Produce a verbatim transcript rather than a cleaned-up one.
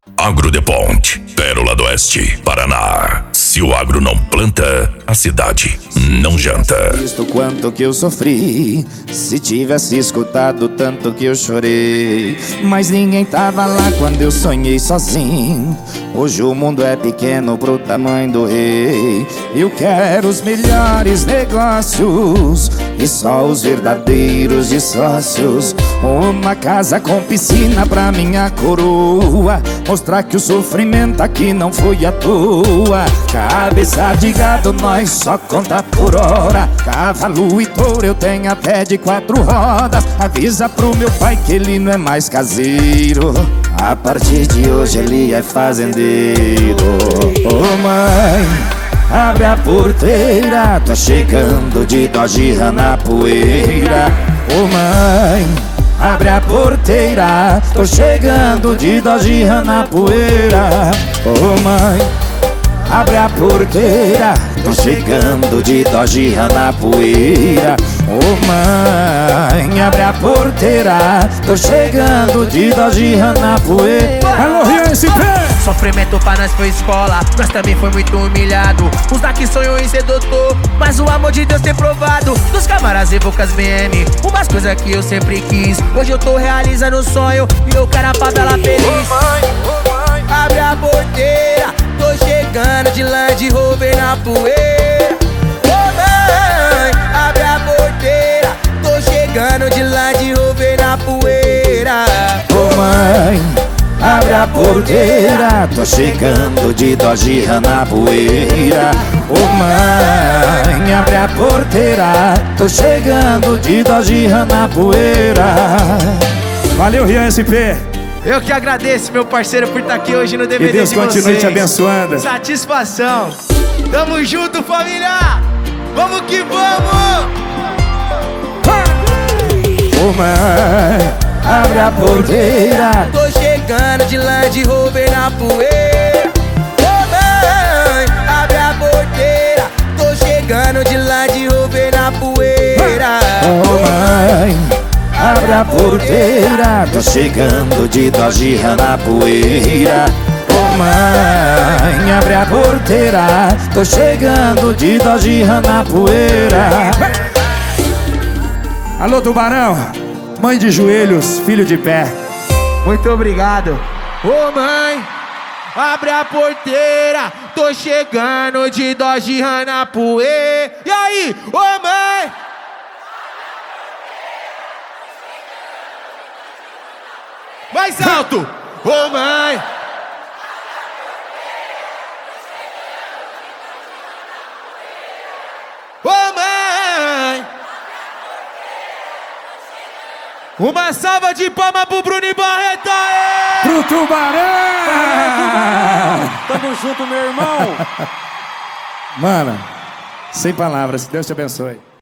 Agro de Ponte, Pérola do Oeste, Paraná. Se o agro não planta, a cidade não janta. Visto quanto que eu sofri, se tivesse escutado tanto que eu chorei. Mas ninguém tava lá quando eu sonhei sozinho. Hoje o mundo é pequeno pro tamanho do rei. Eu quero os melhores negócios e só os verdadeiros de sócios. Uma casa com piscina pra minha coroa, mostrar que o sofrimento aqui não foi à toa. Cabeça de gado nós só conta por hora. Cavalo e touro eu tenho até de quatro rodas. Avisa pro meu pai que ele não é mais caseiro. A partir de hoje ele é fazendeiro. Ô oh, mãe, abre a porteira, tô chegando de Dodge Ram na poeira. Ô oh, mãe, abre a porteira, tô chegando de Dodge Ram na poeira. Ô oh, mãe, abre a porteira, tô chegando de Dodge Ram na poeira. Ô oh, mãe, abre a porteira, tô chegando de Dodge Ram na poeira. Alô, Rian S P! Sofrimento pra nós foi escola, nós também foi muito humilhado. Uns daqui sonhou em ser doutor, mas o amor de Deus tem provado. Dos camaras e bocas B M, umas coisas que eu sempre quis. Hoje eu tô realizando o sonho e eu quero a favela feliz. Oh mãe, oh mãe, abre a porteira, tô chegando de Land Rover na poeira. Oh mãe, abre a porteira, tô chegando de Land Rover na poeira. Oh mãe, abre a porteira, tô chegando de Dodge Ram na poeira. Ô oh, mãe, abre a porteira, tô chegando de Dodge Ram na poeira. Valeu, Rian S P! Eu que agradeço, meu parceiro, por estar aqui hoje no D V D que Deus de continue vocês. te abençoando. Satisfação. Tamo junto, família. Vamos que vamos. Ô oh, mãe, abre a porteira, tô chegando de Land Rover na poeira. Ô oh, mãe, abre a porteira, tô chegando de Land Rover na poeira. Ô oh, mãe, abre a porteira, tô chegando de Dodge Ram na poeira. Ô oh, mãe, abre a porteira, tô chegando de Dodge Ram na poeira. Alô, Tubarão! Mãe de joelhos, filho de pé. Muito obrigado. Ô oh, mãe, abre a porteira, tô chegando de Dodge Ram na poeira. E aí, ô oh, mãe? Mais alto! Ô oh, mãe! Ô oh, mãe! Uma salva de palmas pro Bruno Barreto! Pro Tubarão! Tamo junto, meu irmão! Mano, sem palavras, Deus te abençoe.